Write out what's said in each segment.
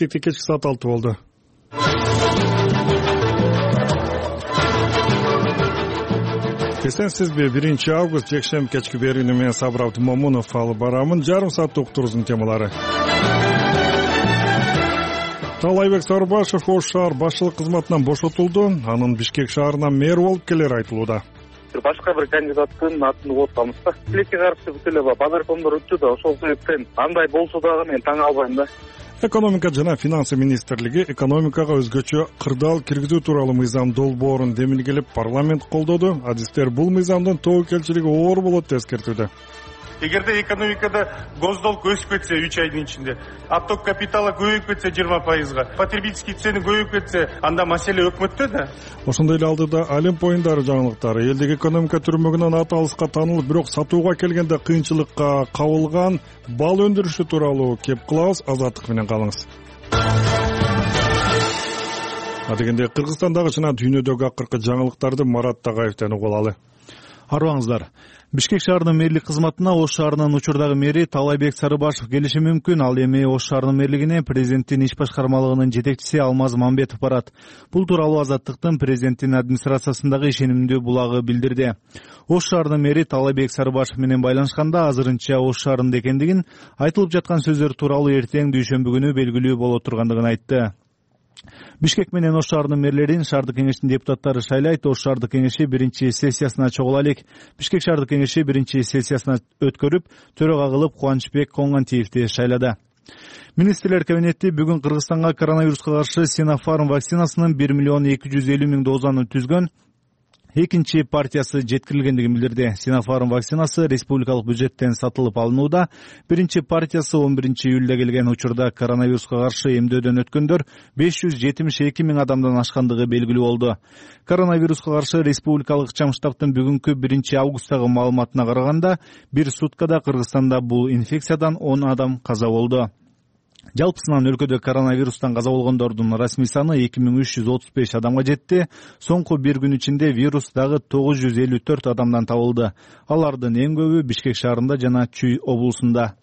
Бишкекте кечки саат 6 болду. Эсенсизби, 1 август жекшемби кечки берүүнү менен Сабыр Абдымомунов алып барамын. Жарым саат уктуруубуздун темалары. Таалайбек Сарыбашев Ош шаар башчылык кызматынан бошотулду. Анын Бишкек шаарына мэр болуп келери айтылууда. Башка бир кандидаттын атын угуп атабыз да. Тилекке каршы бүт эле базаркомдор өттү да, ошол себептен андай болсо дагы мен таң албайм да. Экономика жана финансы министрлиги экономикага өзгөчө кырдаал киргизүү тууралуу мыйзам долбоорун демилгелеп парламент колдоду. Адистер бул мыйзамдын тобокелчилиги оор болот деп эскертүүдө. Эгерде экономикада госдолг өсүп кетсе 3 айдын ичинде, отток капитала көбөйүп кетсе 20%, потребительский цены көбөйүп кетсе, анда маселе өкмөттө да. Ошондой эле алдыда Олимп оюндары жаңылыктары. Элдик экономика түрмөгүнөн аты алыска таанылып, бирок сатууга келгенде кыйынчылыкка кабылган бал өндүрүшү тууралуу кеп кылабыз. Азаттык менен калыңыз. Адегенде Кыргызстандагы жана дүйнөдөгү акыркы жаңылыктарды Марат Тагаевден угуп алалы. Арбаңыздар. Бишкек шаарынын мэрлик кызматына Ош шаарынын учурдагы мэри Таалайбек Сарыбашев келиши мүмкүн. Ал эми Ош шаарынын мэрлигине президенттин иш башкармалыгынын жетекчиси Алмаз Мамбетов барат. Бул тууралуу Азаттыктын президенттин администрациясындагы ишенимдүү булагы билдирди. Ош шаарынын мэри Таалайбек Сарыбашев менен байланышканда азырынча Ош шаарында экендигин, айтылып жаткан сөздөр тууралуу эртең дүйшөмбү күнү белгилүү боло тургандыгын айтты. Бишкек менен Ош шаарынын мэрлерин шаардык кеңештин депутаттары шайлайт. Ош шаардык кеңеши 1-сессиясына чогула элек. Бишкек шаардык кеңеши 1-сессиясына өткөрүп, төрага кылып Кубанычбек Коңгантиевди шайлады. Министрлер кабинети бүгүн Кыргызстанга коронавируска каршы Sinopharm вакцинасынын 1,250,000 дозаны түзгөн экинчи партиясы жеткирилгендигин билдирди. Sinopharm вакцинасы республикалык бюджеттен сатылып алынууда. Биринчи партиясы 11-июлда келген. Учурда коронавируска каршы эмдөөдөн өткөндөр 572,000 адамдан ашкандыгы белгилүү болду. Коронавируска каршы республикалык ыкчам штабтын бүгүнкү 1-августтагы маалыматына караганда, бир суткада Кыргызстанда бул инфекциядан 10 адам каза болду. Жалпысынан өлкөдө коронавирустан каза болгондордун расмий саны 2335 адамга жетти. Соңку бир күн ичинде вирус дагы 954 адамдан табылды. Алардын эң көбү Бишкек шаарында жана Чүй облусунда.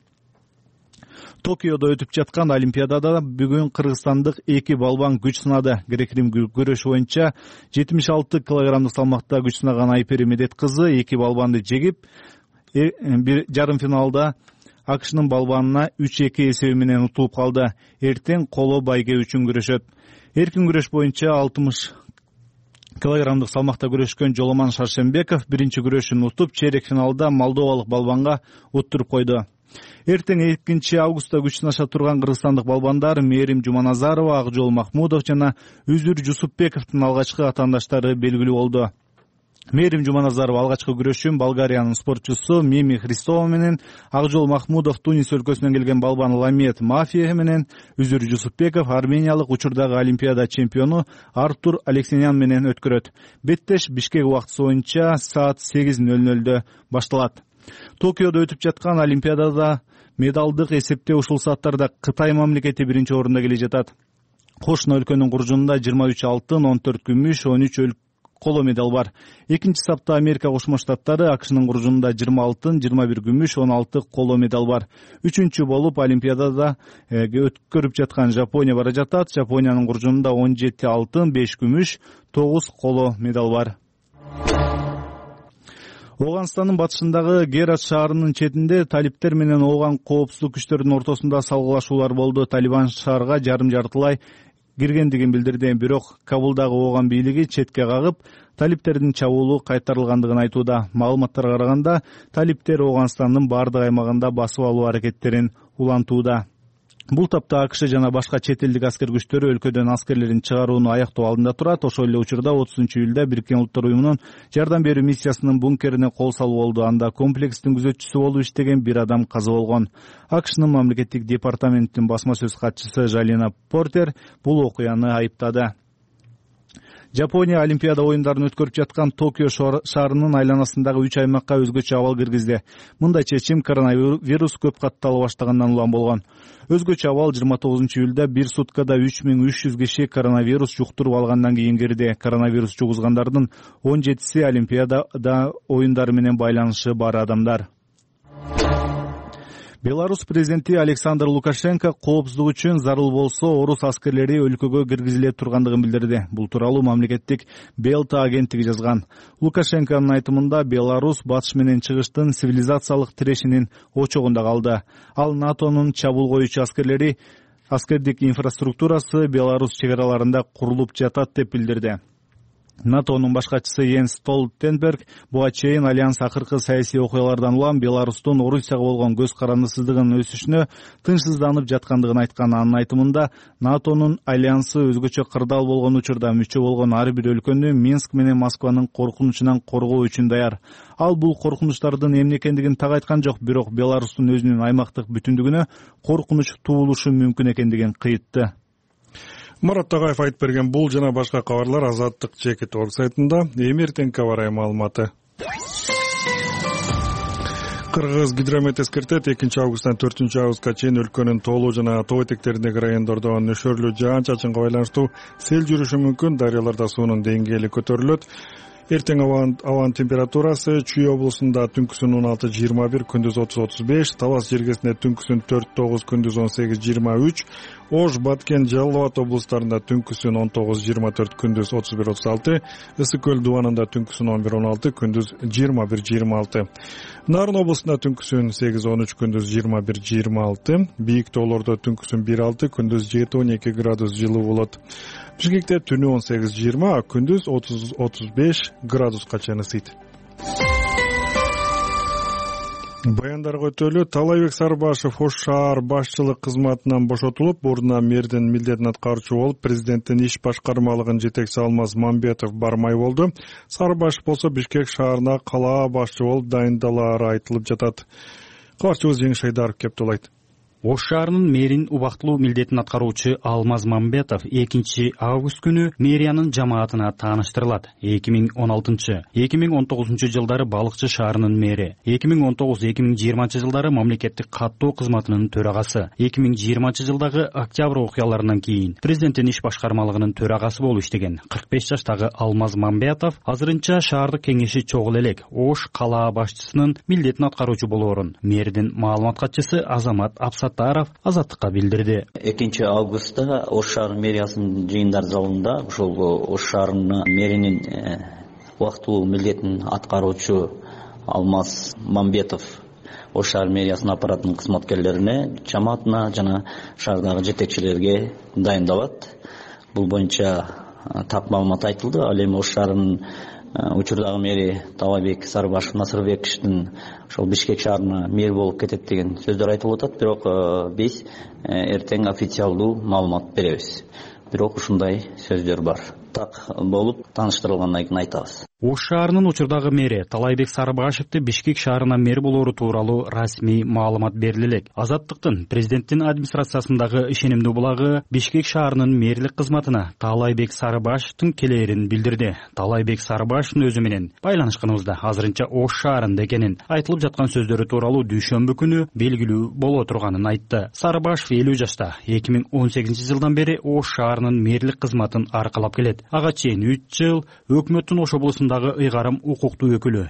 Токиодо өтүп жаткан Олимпиадада бүгүн кыргызстандык 2 балбан күч сынады. Грек-рим күрөшү боюнча 76 килограммдык салмакта күч сынаган Айпери Медет кызы 2 балбанды жегип, бир жарым финалда АКШнын балбанына 3-2 эсеби менен утулуп калды. Эртең коло байге үчүн күрөшөт. Эркин күрөш боюнча 60 килограммдык салмакта күрөшкөн Жоломан Шаршембеков биринчи күрөшүн утуп, чейрек финалда молдовалык балбанга уттуруп койду. Эртең 2-августта күч сынаша турган кыргызстандык балбандар Мээрим Жуманазарова, Акжол Махмудов жана Үзүр Жусупбековдун алгачкы атаандаштары белгилүү болду. Мээрим Жуманазарова алгачкы күрөшүн Болгариянын спортчусу Мими Христова менен, Акжол Махмудов Тунис өлкөсүнөн келген балбан Ламет Мафия менен, Үзүр Жусупбеков армениялык учурдагы Олимпиада чемпиону Артур Алексенян менен өткөрөт. Беттеш Бишкек убактысы боюнча саат 8:00 башталат. Токиодо өтүп жаткан Олимпиадада медалдык эсепте ушул сааттарда Кытай мамлекети биринчи орунда келе жатат. Кошуна өлкөнүн куржунда 23 алтын, 14 күмүш, 13 коло медал бар. Экинчи сапта Америка Кошмо Штаттары, АКШнын куржунда 20 алтын, 21 күмүш, 16 коло медал бар. Үчүнчү болуп Олимпиадада өткөрүп жаткан Жапония бара жатат. Жапониянын куржунда 17 алтын, 5 күмүш, 9 коло медал бар. Оганстандын батышындагы Герат шаарынын четинде талиптер менен ооган коопсуздук күчтөрүнүн ортосунда салгылашуулар болду. Талибан шаарга жарым-жартылай киргендигин билдирди. Бирок Кабулдагы ооган бийлиги четке кагып, талиптердин чабуулу кайтарылгандыгын айтууда. Маалыматтарга караганда, талиптер Оганстандын бардык аймагында басып алуу аракеттерин улантууда. Бул тапта АКШ жана башка чет элдик аскер күчтөрү өлкөдөн аскерлерин чыгарууну аяктоо алдында турат. Ошол эле учурда 30-июлда Бириккен Улуттар уюмунун жардам берүү миссиясынын бункерине кол салуу болду. Анда комплекстин күзөтчүсү болуп иштеген бир адам каза болгон. АКШнын мамлекеттик департаменттин басма сөз катчысы Жалина Портер бул окуяны айыптады. Жапония Олимпиада оюндарын өткөрүп жаткан Токио шаарынын айланасындагы 3 аймакка өзгөчө абал киргизди. Мындай чечим коронавирус көп каттала баштагандан улам болгон. Өзгөчө абал 29-июлда бир суткада 3300 киши коронавирус жуктуруп алгандан кийин кирди. Коронавирус жугузгандардын 17-си Олимпиада оюндары менен байланышы бар адамдар. Беларусь президенти Александр Лукашенко коопсуздук үчүн зарыл болсо орус аскерлери өлкөгө киргизиле тургандыгын билдирди. Бул тууралуу мамлекеттик Белта агенттиги жазган. Лукашенконун айтымында Беларусь батыш менен чыгыштын цивилизациялык тирешинин очогунда калды. Ал НАТОнун чабуул коюучу аскердик инфраструктурасы Беларусь чек араларында курулуп жатат деп билдирди. НАТОнун башкачысы Йенс Столтенберг буга чейин альянс акыркы саясий окуялардан улам Беларустун Орусияга болгон көз карандысыздыгын өсүшүнө тынчсызданып жаткандыгын айткан. Анын айтымында НАТОнун альянсы өзгөчө кырдаал болгон учурда мүчө болгон ар бир өлкөнү Минск менен Москванын коркунучунан коргоо үчүн даяр. Ал бул коркунучтардын эмне экендигин так айткан жок, бирок Беларустун өзүнүн аймактык бүтүндүгүнө коркунуч туулушу мүмкүн экендигин кыйтты. Марат Тагаев айтып берген бул жана башка кабарлар Азаттык Чекит орг сайтында. Эми эртеңки абарай маалыматы. Кыргыз гидромет эскертет 2 августтан 4 августка чейин өлкөнүн тоолуу жана тоо этектериндеги райондордо нөшөрлүү жаан-чачынга байланыштуу сел жүрүшү мүмкүн. Дарыяларда суунун деңгээли көтөрүлөт. Эртең абанын температурасы Чүй облусунда түнкүсүн 16-21, күндүз 30-35, Талас жергесинде түнкүсүн 4-9, күндүз 18-23, Ош, Баткен, Жалал Абад облустарында түнкүсүн 19-24, күндүз 31-36, Ысык көл дубанында түнкүсүн 11-16, күндүз 21-26. Нарын облусунда түнкүсүн 8-13, күндүз 21-26, бийик тоолордо түнкүсүн 1-6, күндүз 7-12 градус жылуу болот. Бишкекте түнү 18-20, күндүз 30-35 градуска чейин ысыйт. Баяндарга өтөлү. Талайбек Сарыбашев Ош шаар башчылык кызматынан бошотулуп, ордуна мэрдин милдетин аткаруучу болуп, президенттин иш башкармалыгынын жетекчиси Алмаз Мамбетов бармай болду. Сарыбашев болсо Бишкек шаарына калаа башчы болуп дайындалаары айтылып жатат. Кабарчыбыз Жеңиш Айдаров кептолойт. Ош шаарынын мэрин убактылуу милдетин аткаруучу Алмаз Мамбетов 2 август күнү мэриянын жамаатына тааныштырылат. 2016-2019 жылдары балыкчы шаарынын мэри, 2019-2020 жылдары мамлекеттик каттоо кызматынын төрагасы, 2020 жылдагы октябрь окуяларынан кийин президенттин иш башкармалыгынын төрагасы болуп иштеген 45 жаштагы Алмаз Мамбетов азырынча шаардык кеңеши чогул элек Ош калаа башчысынын милдетин аткаруучу болоорун мэрдин маалымат катчысы Азамат Апсаттаров Азаттыкка билдирди. 2 августта Ош шаарынын мэриясынын жыйындар залында ошол Ош шаарынын мэринин убактылуу милдетин аткаруучу Алмаз Мамбетов Ош шаар мэриясынын аппаратынын кызматкерлерине, жамаатына жана шаардагы жетекчилерге дайындалат. Бул боюнча так маалымат айтылды. Ал эми Ош шаарынын учурдагы мэри Талайбек Сарыбашев Насырбековичтин ошол Бишкек шаарына мэр болуп кетет деген сөздөр айтылып атат. Бирок биз эртең официалдуу маалымат беребиз. Бирок ушундай сөздөр бар. Так болуп тааныштырылгандан кийин айтабыз. Ош шаарынын учурдагы мэри Талайбек Сарыбашевди Бишкек шаарына мэр болоору тууралуу расмий маалымат бериле элек. Азаттыктын президенттин администрациясындагы ишенимдүү булагы Бишкек шаарынын мэрлик кызматына Талайбек Сарыбашевдин келээрин билдирди. Талайбек Сарыбашевдин өзү менен байланышканыбызда азырынча Ош шаарында экенин, айтылып жаткан сөздөрү тууралуу дүйшөмбү күнү белгилүү боло турганын айтты. Сарыбашев 50 жашта, 2018 жылдан бери Ош шаарынын мэрлик кызматын аркалап келет. Ага чейин 3 жыл өкмөттүн Ош облусундагы ыйгарым укуктуу өкүлү,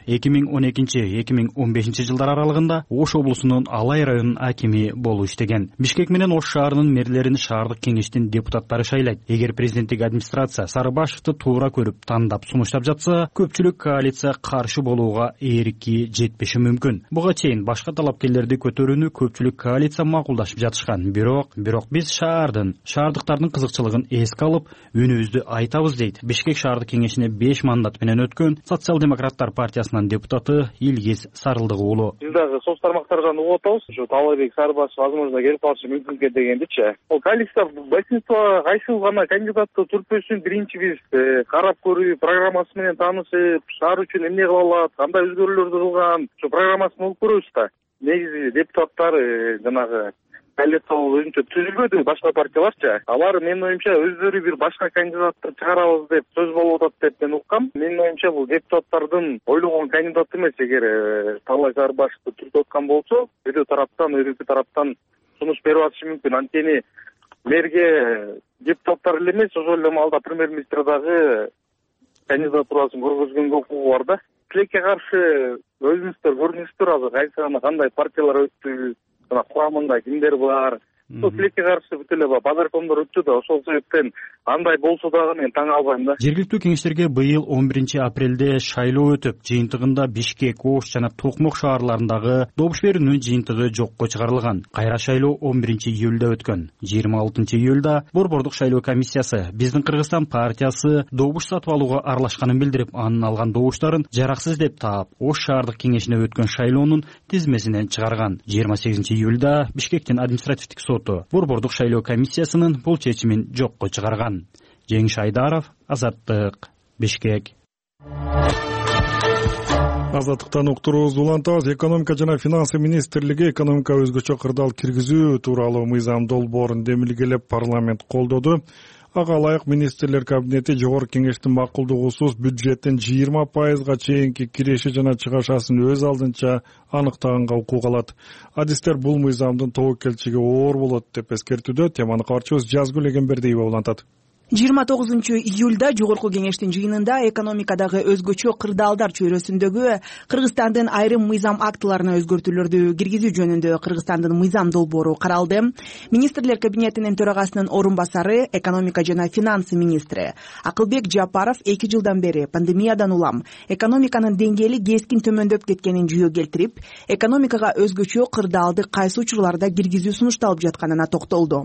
2012-2015 жылдар аралыгында Ош облусунун Алай районунун акими болуп иштеген. Бишкек менен Ош шаарынын мэрлерин шаардык кеңештин депутаттары шайлайт. Эгер президенттик администрация Сарыбашевди туура көрүп тандап сунуштап жатса, көпчүлүк коалиция каршы болууга эрки жетпеши мүмкүн. Буга чейин башка талапкерлерди көтөрүүнү көпчүлүк коалиция макулдашып жатышкан. Бирок биз шаардыктардын кызыкчылыгын эске алып, үнүбүздү айтабыз дейт. Бишкек шаардык кеңешине 5 мандат менен өткөн социал-демократтар партиясынын депутаты Илгиз Сарылдыгы уулу. Биз дагы соц тармактардан угуп атабыз. Ушу Талайбек Сарыбашев возможно келип калышы мүмкүн экен дегендичи. Ол коалиция большинство кайсыл гана кандидаттын түрпөсүн биринчи биз карап көрүү программасы менен таанышып, шаар үчүн эмне кыла алат, кандай өзгөрүүлөрдү кылган, ушу программасын угуп көрөбүз да. Негизи депутаттар жанагы коалиция өзүнчө түзүлбөдү, башка партияларчы. Алар менин оюмча өздөрү бир башка кандидатты чыгарабыз деп сөз болуп атат деп мен уккам. Менин оюмча бул депутаттардын ойлогон кандидаты эмес. Эгер Талайбек Сарыбашевди түртүп аткан болсо, бирөө тараптан, өлкө тараптан сунуш берип атышы мүмкүн. Анткени мэрге депутаттар эле эмес, ошол эле маалда премьер-министр дагы кандидатурасын көргөзгөнгө укугу бар да. Тилекке каршы өзүңүздөр көрдүңүздөр азыр кайсы гана кандай партиялар өттү, жана курамында кимдер бар, ошол тилекке каршы бүт эле базаркомдор өттү да, ошол себептен андай болсо дагы мен таң албайм да. Жергиликтүү кеңештерге быйыл 11-апрелде шайлоо өтүп, жыйынтыгында Бишкек, Ош жана Токмок шаарларындагы добуш берүүнүн жыйынтыгы жокко чыгарылган. Кайра шайлоо 11-июлда өткөн. 26-июлда Борбордук шайлоо комиссиясы Биздин Кыргызстан партиясы добуш сатып алууга аралашканын билдирип, анын алган добуштарын жараксыз деп таап, Ош шаардык кеңешине өткөн шайлоонун тизмесинен чыгарган. 28-июлда Бишкектин административдик соту Борбордук шайлоо комиссиясынын бул чечимин жокко чыгарган. Жеңиш Айдаров, Азаттык, Бишкек. Азаттыктан уктуруубузду улантабыз. Экономика жана финансы министрлиги экономика өзгөчө кырдаал киргизүү тууралуу мыйзам долбоорун демилгелеп парламент колдоду. Ага ылайык министрлер кабинети жогорку кеңештин макулдугусуз бюджеттин 20%га чейинки киреши жана чыгашасын өз алдынча аныктаганга укук алат. Адистер бул мыйзамдын тобокелчилиги оор болот деп эскертүүдө. Теманы кабарчыбыз Жазгүл Эгембердиева улантат. 29-июлда жогорку кеңештин жыйынында экономикадагы өзгөчө кырдаалдар чөйрөсүндөгү Кыргызстандын айрым мыйзам актыларына өзгөртүүлөрдү киргизүү жөнүндө Кыргызстандын мыйзам долбоору каралды. Министрлер кабинетинин төрагасынын орун басары, экономика жана финансы министри Акылбек Жапаров 2 жылдан бери пандемиядан улам экономиканын деңгээли кескин төмөндөп кеткенин жүйө келтирип, экономикага өзгөчө кырдаалды кайсы учурларда киргизүү сунушталып жатканына токтолду.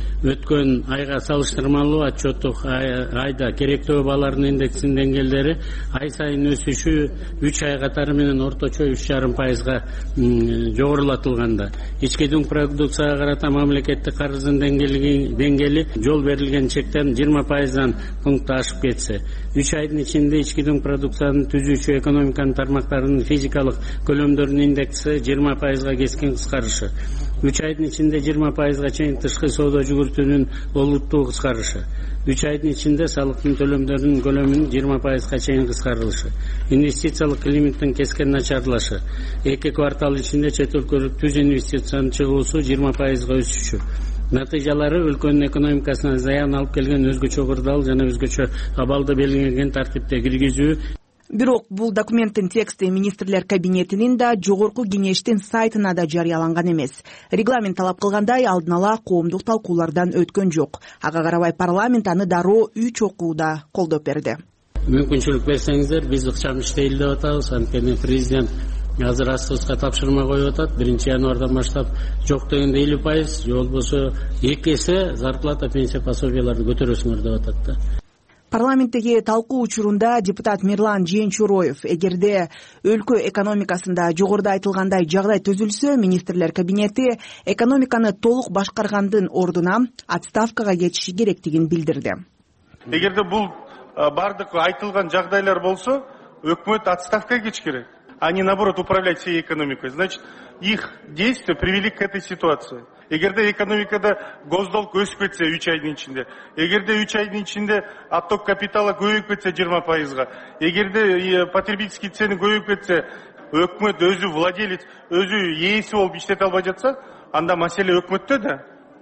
Өткөн айга салыштырмалуу отчеттук айда керектөө баалардын индексинин деңгээлдери ай сайын өсүшү 3 ай катары менен орточо 3,5%га жогорулатылганда, ички дүң продукцияга карата мамлекеттик карыздын деңгээли жол берилген чектен 20%дан пункт ашып кетсе, 3 айдын ичинде ички дүң продукцияны түзүүчү экономиканын тармактарынын физикалык көлөмдөрүнүн индекси 20%га кескин кыскарышы, 3 айдын ичинде 20%га чейин тышкы соода жүгүртүүнүн олуттуу кыскарышы, 3 айдын ичинде салыктын төлөмдөрүнүн көлөмүнүн 20%га чейин кыскарылышы, инвестициялык климаттын кескен начарлашы, 2 квартал ичинде чет өлкөлүк түз инвестициянын чыгуусу 20%га өсүшү. Натыйжалары өлкөнүн экономикасына зыян алып келген өзгөчө кырдаал жана өзгөчө абалды белгиленген тартипте киргизүү. Бирок бул документтин тексти министрлер кабинетинин да жогорку кеңештин сайтына да жарыяланган эмес. Регламент талап кылгандай алдын ала коомдук талкуулардан өткөн жок. Ага карабай парламент аны дароо 3 окууда колдоп берди. Мүмкүнчүлүк берсеңиздер, биз ыкчам иштейли деп атабыз. Анткени президент азыр астыбызга тапшырма коюп атат. 1-январдан баштап жок дегенде 50%, же болбосо 2 эсе зарплата, пенсия, пособияларды көтөрөсүңөр деп атат да. Парламенттеги талкуу учурунда депутат Мирлан Жээнчуроев, эгерде өлкө экономикасында жогоруда айтылгандай жагдай түзүлсө, министрлер кабинети экономиканы толук башкаргандын ордуна отставкага кетиши керектигин билдирди. Эгерде бул бардык айтылган жагдайлар болсо, өкмөт отставкага кетиш керек, а не наоборот управлять всей экономикой. Значит, их действия привели к этой ситуации. Эгерде экономикада госдолг өсүп кетсе 3 айдын ичинде, эгерде 3 айдын ичинде отток капитала көбөйүп кетсе 20%га, эгерде потребительский цены көбөйүп кетсе, өкмөт өзү владелец, өзү ээси болуп иштете албай жатса, анда маселе өкмөттө да.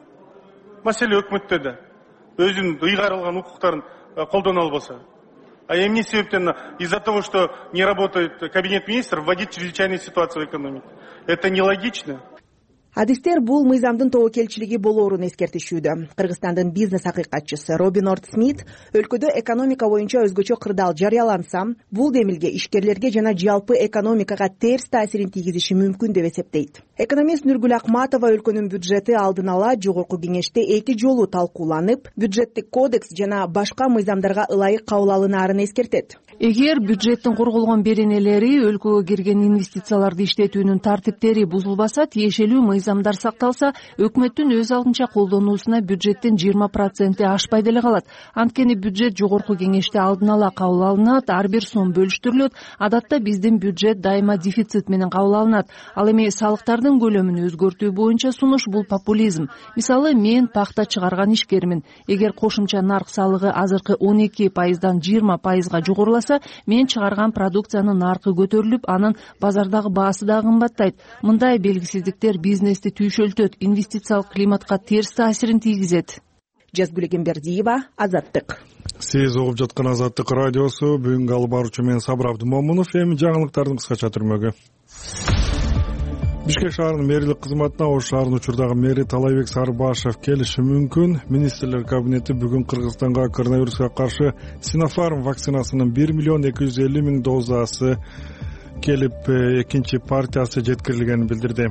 Маселе өкмөттө да. Өзүнүн ыйгарылган укуктарын колдоно албаса. А эмне себептен из-за того, что не работает кабинет министров, вводить чрезвычайную ситуацию в экономике? Это нелогично. Адистер бул мыйзамдын тобокелчилиги болоорун эскертишүүдө. Кыргызстандын бизнес акыйкатчысы Робин Орд Смит өлкөдө экономика боюнча өзгөчө кырдаал жарыяланса, бул демилге ишкерлерге жана жалпы экономикага терс таасирин тийгизиши мүмкүн деп эсептейт. Экономист Нургүл Акматова өлкөнүн бюджети алдын ала жогорку кеңеште 2 жолу талкууланып, бюджеттик кодекс жана башка мыйзамдарга ылайык кабыл алынаарын эскертет. Эгер бюджеттин корголгон беренелери, өлкөгө кирген инвестицияларды иштетүүнүн тартиптери бузулбаса, тиешелүү мыйзамдар сакталса, өкмөттүн өз алдынча колдонуусуна бюджеттин 20% ашпай деле калат. Анткени бюджет жогорку кеңеште алдын ала кабыл алынат, ар бир сом бөлүштүрүлөт. Адатта биздин бюджет дайыма дефицит менен кабыл алынат. Ал эми салыктардын көлөмүн өзгөртүү боюнча сунуш бул популизм. Мисалы, мен пахта чыгарган ишкермин. Эгер кошумча нарк салыгы азыркы 12%дан 20%га жогоруласа, мен чыгарган продукциянын наркы көтөрүлүп, анын базардагы баасы да кымбаттайт. Мындай белгисиздиктер бизнести түйшөлтөт, инвестициялык климатка терс таасирин тийгизет. Жазгүл Эгембердиева, Азаттык. Сиз угуп жаткан Азаттык радиосу. Бүгүнкү алып баруучу мен Сабыр Абдымомунов. Эми жаңылыктардын кыскача түрмөгү. Бишкек шаарынын мэрлик кызматына Ош шаарынын учурдагы мэри Талайбек Сарыбашев келиши мүмкүн. Министрлер кабинети бүгүн Кыргызстанга коронавируска каршы Sinopharm вакцинасынын 1,250,000 дозасы келип, экинчи партиясы жеткирилгенин билдирди.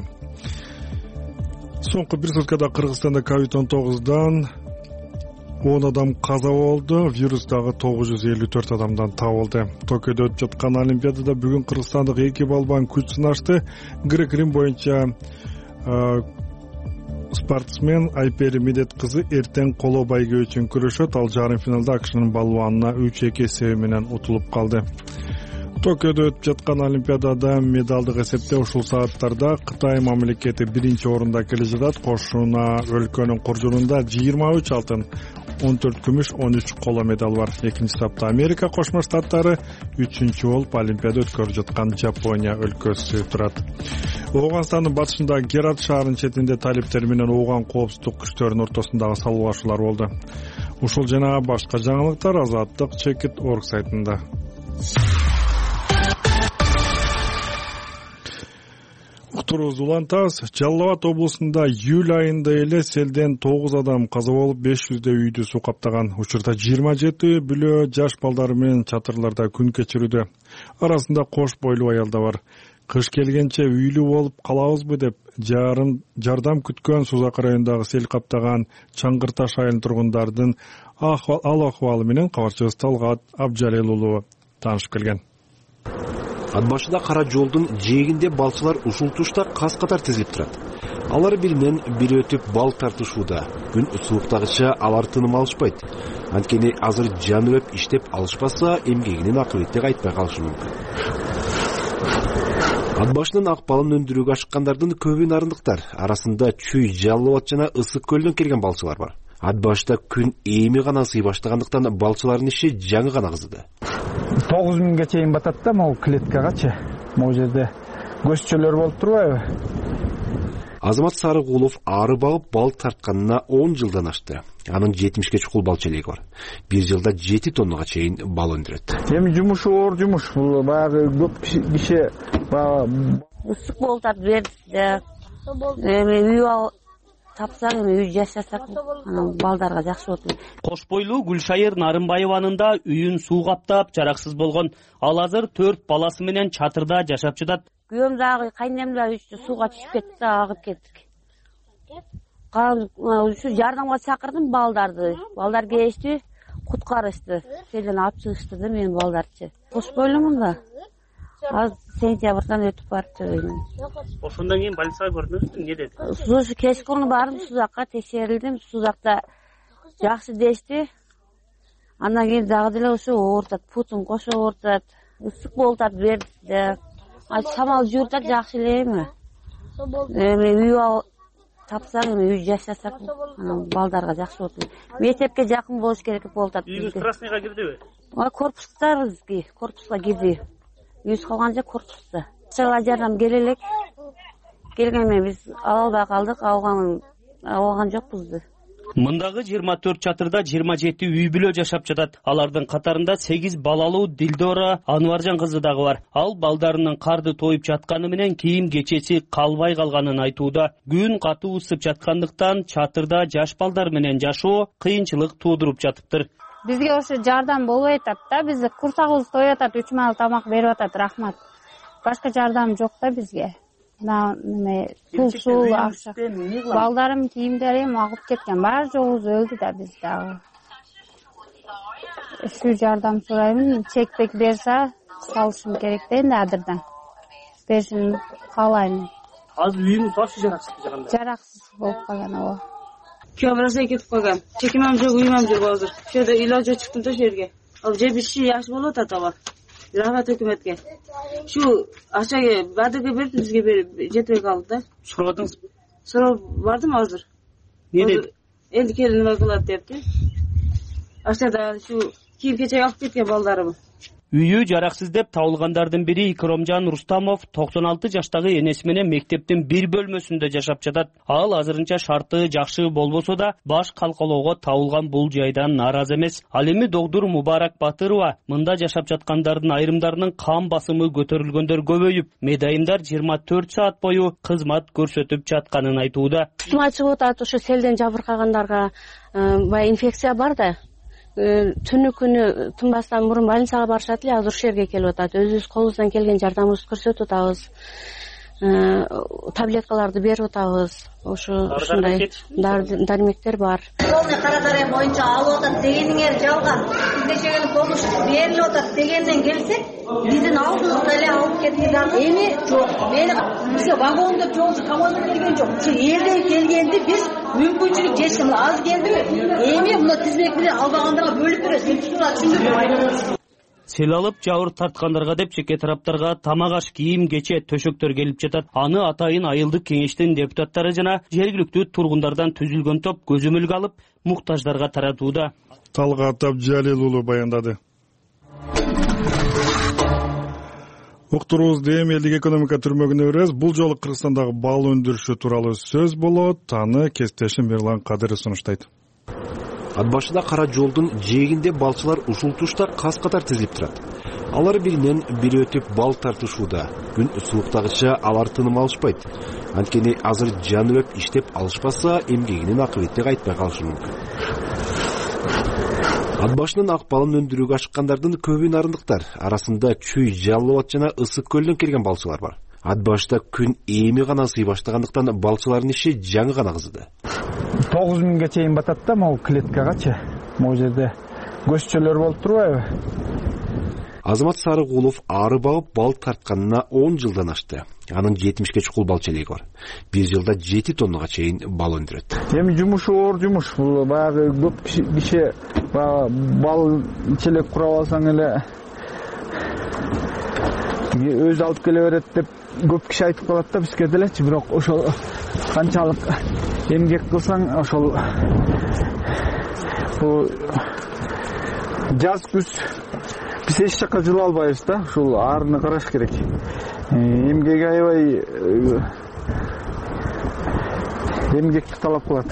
Соңку бир суткада Кыргызстанда COVID-19 10 адам каза болду, вирус дагы 954 адамдан табылды. Токиодо өтүп жаткан Олимпиадада бүгүн кыргызстандык 2 балбан күч сынашты. Грек-рим боюнча спортсмен Айпери Медет кызы эртең коло байге үчүн күрөшөт. Ал жарым финалда АКШнын балбанына 3-2 эсеби менен утулуп калды. Токиодо өтүп жаткан Олимпиадада медалдык эсепте ушул сааттарда Кытай мамлекети биринчи орунда келе жатат. Кошуна өлкөнүн куржунунда 23 алтын, 14 күмүш, 13 коло медал бар. Экинчи сапта Америка Кошмо Штаттары, үчүнчү болуп Олимпиада өткөрүп жаткан Жапония өлкөсү турат. Ооганстандын батышында Герат шаарынын четинде талиптер менен Ооган коопсуздук күчтөрүнүн ортосундагы салгылашуулар болду. Ушул жана башка жаңылыктар Азаттык Чекит.org сайтында. Уктурубуз улантабыз. Жалал Абад облусунда июль айында эле селден 9 адам каза болуп, 500 үйдү суу каптаган. Учурда 27 бүлө жаш балдары менен чатырларда күн кечирүүдө. Арасында кош бойлуу аял да бар. Кыш келгенче үйлүү болуп калабызбы деп жардам күткөн Сузак районундагы сел каптаган Чаңгырташ айылынын тургундардын ал акыбалы менен кабарчыбыз Талгат Абжалел уулу таанышып келген. Ат башында кара жолдун жээгинде балчылар ушул тушта кас катар тизилип турат. Алар биринен бири өтүп бал тартышууда. Күн сууктагыча алар тыным алышпайт. Анткени азыр жаныбап иштеп алышпаса, эмгегинин акыбети кайтпай калышы мүмкүн. Ат башынын акбалын өндүрүүгө ашыккандардын көбү нарындыктар. Арасында Чүй, Жалал Абад жана Ысык көлүнөн келген балчылар бар. Ат башта күн эми гана сый баштагандыктан балчылардын иши жаңы гана кызды. 9000 чейин батат да могу клеткагачы. Могу жерде көзчөлөр болуп турбайбы? Азамат Сарыгулов ары багып бал тартканына 10 жылдан ашты. Анын 70ке чукул бал челеги бар. Бир жылда 7 тоннага чейин бал өндүрөт. Эми жумушу оор жумуш. Бул баягы көп киши ысык болуп атат берди. Эми үй тапсаң, үй жашасак, балдарга жакшы болот. Кош бойлуу Гүлшайыр Нарымбаеванын да үйүн суу каптап, жараксыз болгон. Ал азыр 4 баласы менен чатырда жашап жатат. Күйөөм дагы, кайнем да сууга түшүп кетти, агып кеттик. Ушу жардамга чакырдым балдарды. Балдар келишти, куткарышты. Селден алып чыгышты да менин балдарчы. Кош бойлуумун да. Аз сентябрдан өтүп барып жүрөйм. Ошондон кийин больницага көрдүңүзбү? Эмне деди? Ушу кечкурун бардым, Сузакка текшерилдим. Сузакта жакшы дешти. Андан кийин дагы деле ушу оорутат, путун кошо оорутат, ысык болуп атат берди. Шамал жүрүп жакшы эле эми. Эми үй тапсаң, үй жашасак, балдарга жакшы болот. Мектепке жакын болуш керек болуп атат. Үйүңүз красныйга кирдиби? Корпуска кирди. Үйүз калган жер корпуста. Чыгыла жардам келелек. Келгенмен биз албай калдык, алган жокпуз. Мындагы 24 чатырда 27 үй бүлө жашап жатат. Алардын катарында 8 балалуу Дилдора Анваржан кызы дагы бар. Ал балдарынын карды тоюп жатканы менен кийим кечеси калбай калганын айтууда. Күн катуу ысып жаткандыктан чатырда жаш балдар менен жашоо кыйынчылык туудуруп жатыптыр. Бизге ошо жардам болбой атат да, бизди курсагыбыз тоюп атат, 3 маал тамак берип атат, рахмат. Башка жардам жок да бизге. Пул, акча. Балдарым кийимдерим агып кеткен, баары жоғуз өлдү да биз дагы. Ушу жардам сураймын, чекпек берсе, салышым керек да энди адырдан. Беришин каалайм. Азыр үйүңүз башка жараксыз? Жараксыз болуп калган, ооба. Көбүрөөсү кетип койгон. Чекимем жок, үйүм жок азыр. Ошо илажга чыктым да жерге. Ал же биши жакшы болуп атат аба. Рахмат өкмөткө. Şu aşağıya badırga berip bizge жетпей калды да. Сурабадыңызбы? Сурап бардым азыр. Не dedi? Элди келин нема кылат депти. Aşağıda şu кийим кечек алып кеткен балдарым. Үйү жараксыз деп табылгандардын бири Икромжан Рустамов 96 жаштагы энеси менен мектептин бир бөлмөсүндө жашап жатат. Ал азырынча шарты жакшы болбосо да баш калкалоого табылган бул жайдан нааразы эмес. Ал эми Догдур Мубарак Батырова мында жашап жаткандардын айрымдарынын кан басымы көтөрүлгөндөр көбөйүп, медайымдар 24 саат бою кызмат көрсөтүп жатканын айтууда. Тутма чыгып атат, ошо селден жабыркагандарга баягы инфекция бар да. Түнү күнү тынбастан мурун больницага барышат эле, азыр ушул жерге келип атат. Өзүбүз колубуздан келген жардамыбызды көрсөтүп атабыз. Таблеткаларды берип атабыз. Ушундай дармектер бар. Кара дарыя боюнча алып атат дегениңер жалган. Нечегени помощь берилип атат дегенден келсек, биздин алдыбызда эле алып кетти. Эми жок. Мени бизге вагон деп жок, команда берген жок. Ушу элден келгенди биз мүмкүнчүлүк жетишим аз келдиби? Эми мына тизмек менен албагандарга бөлүп беребиз. Мен түшүндүрүп Сел алып жабыр тарткандарга деп жеке тараптарга тамак аш, кийим, кече, төшөктөр келип жатат. Аны атайын айылдык кеңештин депутаттары жана жергиликтүү тургундардан түзүлгөн топ көзөмөлгө алып, муктаждарга таратууда. Талгат Абдыжалил уулу баяндады. Уктуруубузду эми элдик экономика түрмөгүнө өрөбүз. Бул жолу Кыргызстандагы бал өндүрүшү тууралуу сөз болот. Аны кесиптешим Мирлан Кадыров сунуштайт. Ат башында кара жолдун жээгинде балчылар ушул тушта кас катар тизилип турат. Алар биринен бири өтүп бал тартышууда. Күн сууктагыча алар тыным алышпайт. Анткени азыр жаныбеп иштеп алышпаса, эмгегинин акыбети кайтпай калышы мүмкүн. Ат башынын ак балын өндүрүүгө ашыккандардын көбү нарындыктар. Арасында Чүй, Жалал Абад жана Ысык көлдөн келген балчылар бар. Ат башта күн эми гана ысый баштагандыктан балчылардын иши жаңы гана кызды. 9000 чейин батат да могу клеткагачы. Могу жерде көзчөлөр болуп турбайбы? Азамат Сарыгулов ары багып бал тартканына 10 жылдан ашты. Анын 70 чукул бал челеги бар. Бир жылда 7 тоннага чейин бал өндүрөт. Эми жумушу оор жумуш. Бул баягы көп киши бал челек курап алсаң эле өз алып келе берет деп көп киши айтып калат да бизге делечи. Бирок ошол канчалык эмгек кылсаң, ошол жаз күз биз эч жакка жыла албайбыз да. Ушул арыны караш керек. Эмгеги аябай эмгекти талап кылат.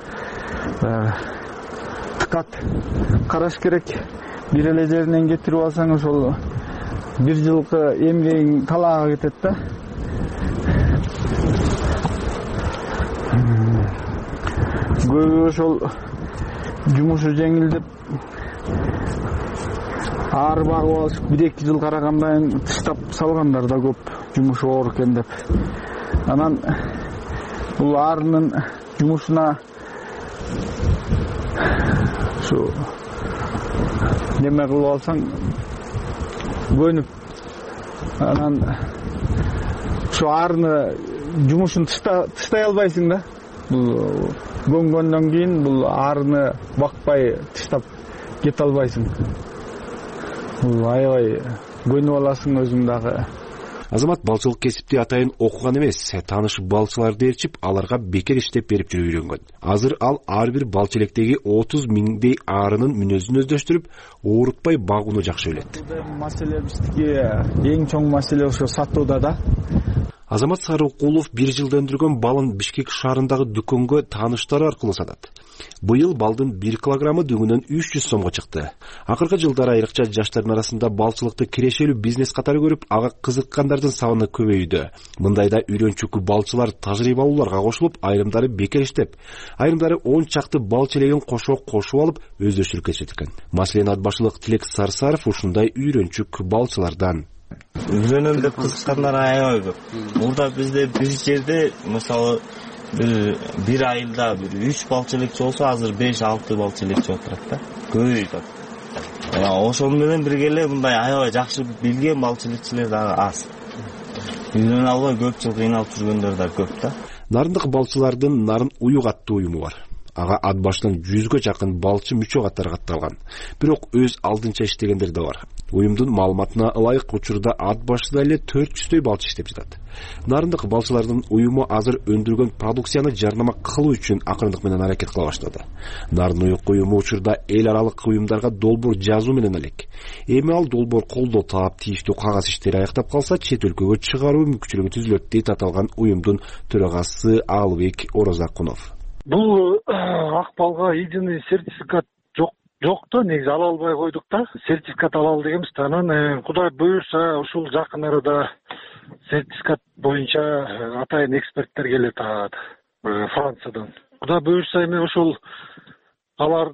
Тыкат караш керек. Бир эле жеринен кетирип алсаң, ошол бир жылкы эмгегиң талаага кетет да. Көбү ошол жумушу жеңилдеп ары багып алышып 1-2 жыл карагандан кийин таштап салгандар да көп, жумушу оор экен деп. Анан бул арынын жумушуна ушу неме кылып алсаң, көнүп, анан ушу арыны жумушун тыштай албайсың да. Бул көнгөндөн кийин бул арыны бакпай тыштап кете албайсың. Бул аябай көнүп аласың өзүң дагы. Азамат балчылык кесипти атайын окуган эмес, тааныш балчыларды ээрчип, аларга бекер иштеп берип жүрүп үйрөнгөн. Азыр ал ар бир балчелектеги 30 миңдей арынын мүнөзүн өздөштүрүп, оорутпай багууну жакшы билет. Маселе биздики эң чоң маселе ошо сатууда да. Азамат Сарыкулов 1 жылда өндүргөн балын Бишкек шаарындагы дүкөнгө тааныштары аркылуу сатат. Быйыл балдын 1 килограммы дүңүнөн 300 сомго чыкты. Акыркы жылдары айрыкча жаштардын арасында балчылыкты кирешелүү бизнес катары көрүп, ага кызыккандардын саны көбөйдү. Мындайда үйрөнчүк балчылар тажрыйбалууларга кошулуп, айрымдары бекер иштеп, айрымдары 10 чакты бал челегин кошуп алып өздөштүрүп кетет экен. Маселен, ат башылык Тилек Сарсаров ушундай үйрөнчүк балчылардан. Үйрөнөм деп кызыккандар аябай көп. Мурда бизде бир жерде мисалы бир айылда 3 балчелекчи болсо, азыр 5-6 балчелекчи отурат да. Көбөйүп атат. Ошол менен бирге эле мындай аябай жакшы билген балчелекчилер дагы аз. Үйрөнө албай көп жыл кыйналып жүргөндөр да көп да. Нарындык балчылардын Нарын Уюк аттуу уюму бар. ага ат башынан 100га жакын балчы мүчө катары катталган. Бирок өз алдынча иштегендер да бар. Уюмдун маалыматына ылайык учурда ат башыда эле 400 балчы иштеп жатат. Нарындык балчылардын уюму азыр өндүргөн продукцияны жарнама кылуу үчүн акырындык менен аракет кыла баштады. Нарындык уюму учурда эл аралык уюмдарга долбоор жазуу менен элек. Эми ал долбоор колдоо таап тийиштүү кагаз иштери аяктап калса, чет өлкөгө чыгаруу мүмкүнчүлүгү түзүлөт дейт аталган уюмдун төрагасы Алыбек Оразакунов. Бул акбалга единый сертификат жокто, негизи ала албай койдук да. Сертификат алалы дегенбиз. Анан Кудай буюрса ушул жакын арада сертификат боюнча атайын эксперттер келет Франциядан. Кудай буюрса эми ошол алар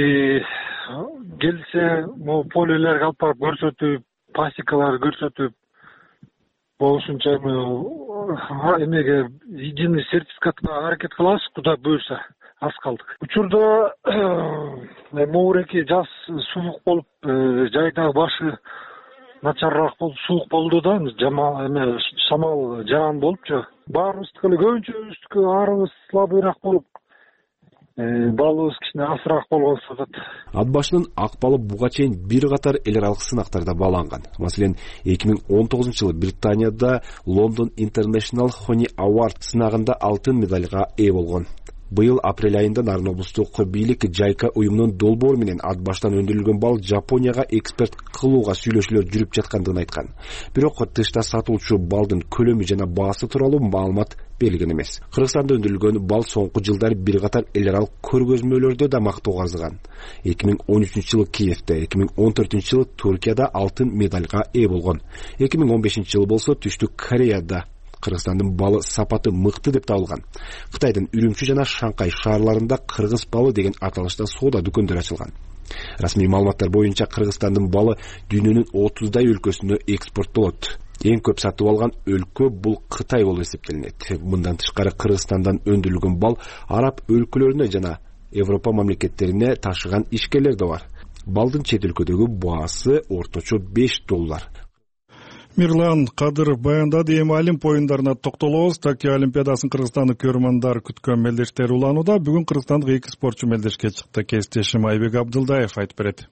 келсе, полелерге алып барып көрсөтүп, пасекалар көрсөтүп, болушунча эмеге единый сертификатка аракет кылабыз, Кудай буюрса. Аз калдык. Учурда моуреки жаз суук болуп, жайдагы башы начарыраак болуп, суук болду да, шамал жаан болупчу. Баарыбыздыкы эле көбүнчөбүздүкү арыбыз слабыйраак болуп, балыбыз кичине асыраак болгон саат. Ат башынын ак балы буга чейин бир катар эл аралык сынактарда бааланган. Маселен, 2019-жылы Британияда London International Honey Award сынагында алтын медальга ээ болгон. Быйыл апрель айында Нарын облустук бийлик Жайка уюмунун долбоору менен ат баштан өндүрүлгөн бал Жапонияга экспорт кылууга сүйлөшүүлөр жүрүп жаткандыгын айткан. Бирок тышта сатылуучу балдын көлөмү жана баасы тууралуу маалымат берилген эмес. Кыргызстанда өндүрүлгөн бал соңку жылдары бир катар эл аралык көргөзмөлөрдө да мактоого арзыган. 2013-жылы Киевде, 2014-жылы Туркияда алтын медальга ээ болгон. 2015-жылы болсо Түштүк Кореяда Кыргызстандын балы сапаты мыкты деп табылган. Кытайдын Үрүмчү жана Шанхай шаарларында кыргыз балы деген аталышта соода дүкөндөр ачылган. Расмий маалыматтар боюнча Кыргызстандын балы дүйнөнүн 30дай өлкөсүнө экспорттолот. Эң көп сатып алган өлкө бул Кытай болуп эсептелинет. Мындан тышкары Кыргызстандан өндүрүлгөн бал араб өлкөлөрүнө жана Европа мамлекеттерине ташыган ишкерлер да бар. Балдын чет өлкөдөгү баасы орточо $5. Мирлан Кадыров баяндады. Эми Олимп оюндарына токтолобуз. Токио Олимпиадасын кыргызстандык көрөрмандар күткөн мелдештер уланууда. Бүгүн кыргызстандык 2 спортчу мелдешке чыкты. Кесиптешим Айбек Абдылдаев айтып берет.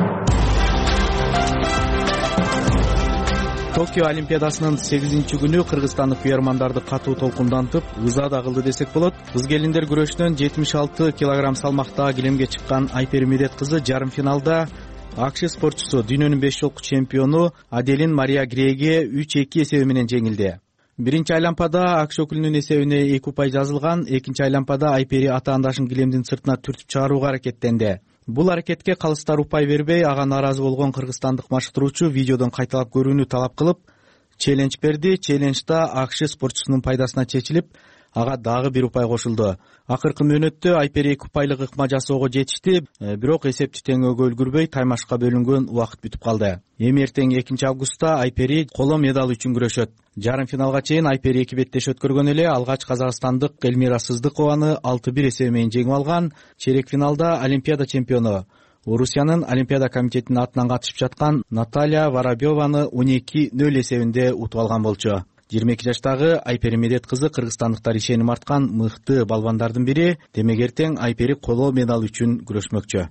Токио Олимпиадасынын 8-күнү кыргызстандык күйөрмандарды катуу толкундантып, ызада кылды десек болот. Кыз келиндер күрөшүнөн 76 кг салмакта килемге чыккан Айпери Медет кызы жарым финалда АКШ спортчусу дүйнөнүн 5 жолку чемпиону Аделин Мария Греге 3-2 эсеби менен жеңилди. Биринчи айлампада АКШ өкүлүнүн эсебине 2 упай жазылган, экинчи айлампада Айпери атаандашын килемдин сыртына түртүп чыгарууга аракеттенди. Бул аракетке калыстар упай бербей, ага нааразы болгон кыргызстандык машыктыруучу видеодон кайталап көрүүнү талап кылып, челлендж берди. Челленджда АКШ спортчусунун пайдасына чечилип, ага дагы бир упай кошулду. Акыркы мөөнөттө Айпери 2 упайлык ыкма жасоого жетишти, бирок эсепти теңөөгө үлгүрбөй таймашка бөлүнгөн убакыт бүтүп калды. Эми эртең 2-августта Айпери коло медал үчүн күрөшөт. Жарым финалга чейин Айпери 2 беттеш өткөргөн эле алгач казакстандык Элмира Сыздыкованы 6-1 эсеби менен жеңип алган. Чейрек финалда Олимпиада чемпиону Орусиянын Олимпиада комитетинин атынан катышып жаткан Наталья Воробьеваны 12-0 эсебинде утуп алган болчу. 22 жаштагы Айпери Медет кызы кыргызстандыктар ишеним арткан мыкты балбандардын бири. Демек эртең Айпери коло медал үчүн күрөшмөкчү.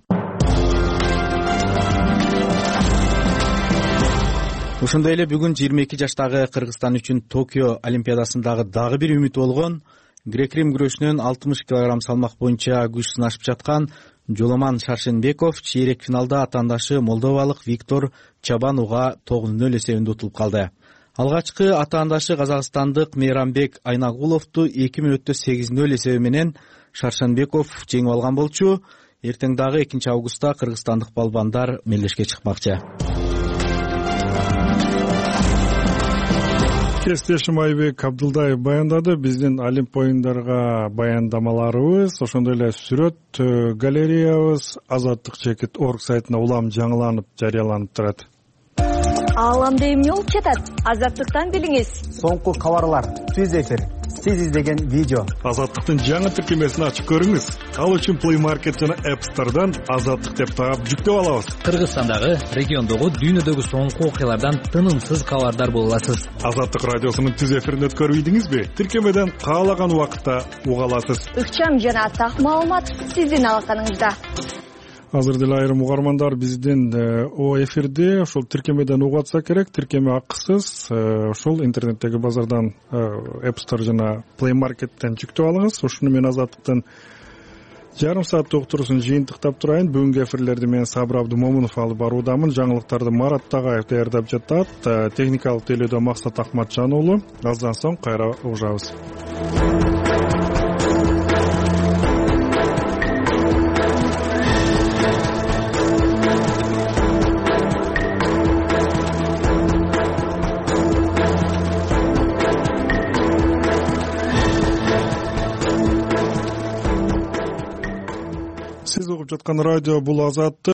Ошондой эле бүгүн 22 жаштагы Кыргызстан үчүн Токио Олимпиадасындагы дагы бир үмүт болгон грек-рим күрөшүнөн 60 кг салмак боюнча күч сынашып жаткан Жоломан Шаршенбеков чейрек финалда атаандашы молдовалык Виктор Чабанууга 9-0 эсебинде утулуп калды. Алгачкы атаандашы казакстандык Мейрамбек Айнагуловду 2 мүнөттө 8-0 эсеби менен Шаршенбеков жеңип алган болчу. Эртең дагы 2-августта кыргызстандык балбандар мелдешке чыкмакчы. Кесиптешим Айбек Абдылдаев баяндады. Биздин Олимп оюндарга баяндамаларыбыз, ошондой эле сүрөт галереябыз Азаттык чекит орг сайтына улам жаңыланып жарыяланып турат. Ааламда эмне болуп жатат? Азаттыктан билиңиз. Соңку кабарлар түз эфир сиз издеген видео. Азаттыктын жаңы тиркемесин ачып көрүңүз. Ал үчүн Play Market жана App Store'дан Азаттык деп таап жүктөп алабыз. Кыргызстандагы, региондогу, дүйнөдөгү соңку окуялардан тынымсыз кабардар боло аласыз. Азаттык радиосунун түз эфирин өткөрүп ийдиңизби? Тиркемеден каалаган убакытта уга аласыз. Ыкчам жана так маалымат сиздин алаканыңызда. Азыр деле айрым угармандар биздин эфирде ошол тиркемеден угуп атса керек. Тиркеме акысыз. Ошол интернеттеги базардан App Store жана Play Market'тен жүктөп алыңыз. Ошону мен Азаттыктын жарым сааттык уктуруусун жыйынтыктап турайын. Бүгүнкү эфирлерди мен Сабыр Абдымомунов алып баруудамын. Жаңылыктарды Марат Тагаев даярдап жатат. Техникалык тейлөөдө Максат Акматжан уулу. Аздан соң кайра угушабыз. Сиз угуп жаткан радио бул Азаттык.